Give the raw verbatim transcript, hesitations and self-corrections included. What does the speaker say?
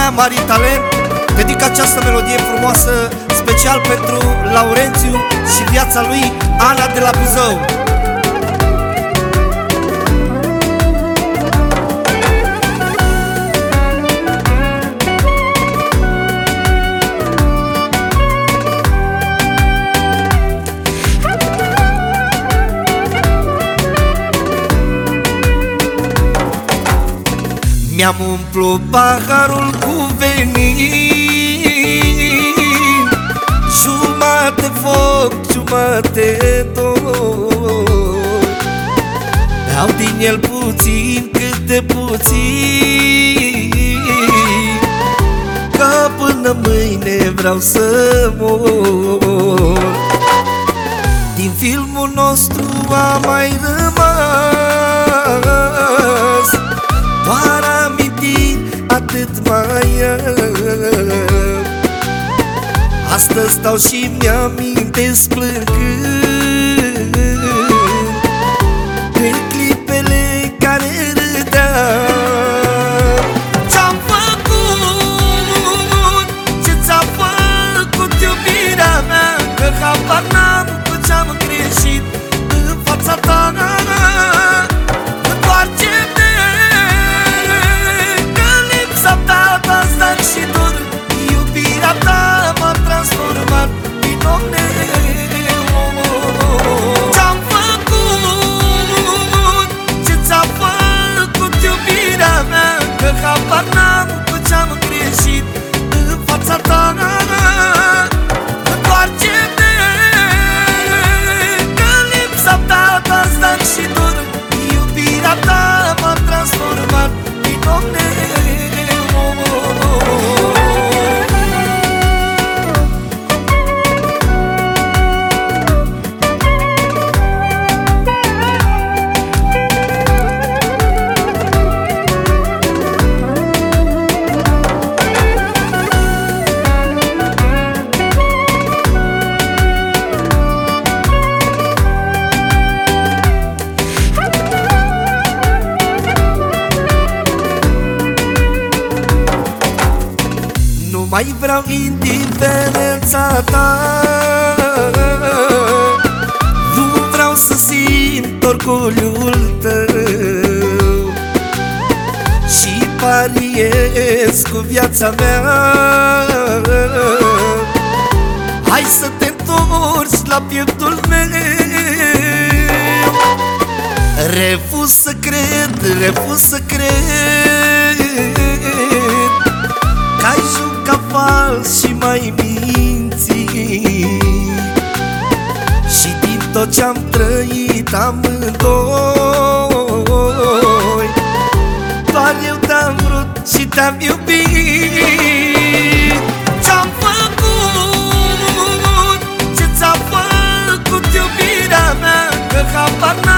mea, mari talent, dedic această melodie frumoasă special pentru Laurențiu și viața lui, Ana de la Buzău. Mi-am umplut paharul cu venin, jumate foc, jumate dor. Beau din el puțin, cât de puțin, că până mâine vreau să mor. Din filmul nostru a mai rămas doar amintiri, atât mai am. Astăzi stau și mi-amintesc plângând în clipele care râdeam. Ce-am făcut, ce ți-a făcut iubirea mea, că habar n-am cu ce-am greșit în fața ta. Întoarce-te, și dor, iubirea ta m-a transformat din om neumor. Ce-am făcut, ce ți-a făcut iubirea mea, că habar n-am cu ce-am greșit în fața ta. Întoarce-te, că lipsa ta t-ați dat și dor, iubirea ta m-a transformat din om neumor. Mai vreau indiferența ta, nu vreau să simt orgoliul tău și pariez cu viața mea. Hai să te întorci la pieptul meu. Refuz să cred, refuz să cred că ai jucat fals și mai minți, și din tot ce-am trăit amândoi, doar eu te-am vrut și te-am iubit. Ce-am făcut, ce ți-a făcut iubirea mea, că habar n-am